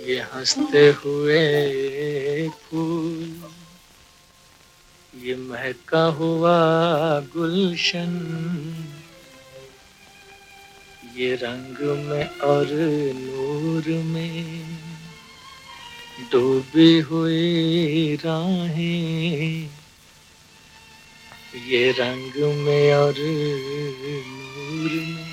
ये हंसते हुए फूल, ये महका हुआ गुलशन, ये रंग में और नूर में डूबी हुई राहें, ये रंग में और नूर में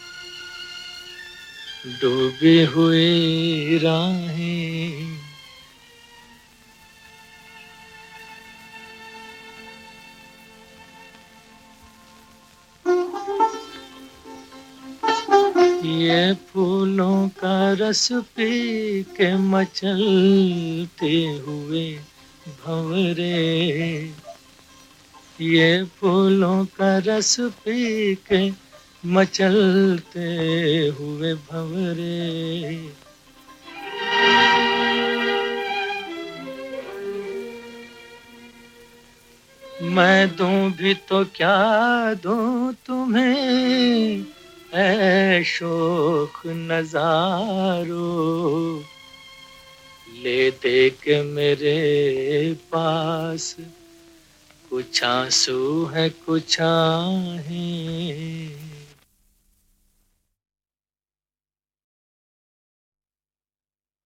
डूबी हुई राहें। ये फूलों का रस पी के मचलते हुए भंवरे, ये फूलों का रस पी के मचलते हुए भंवरे। मैं दूं भी तो क्या दूं तुम्हें, ऐ शोख नजारो, ले दे के मेरे पास कुछ आंसू है कुछ आहें।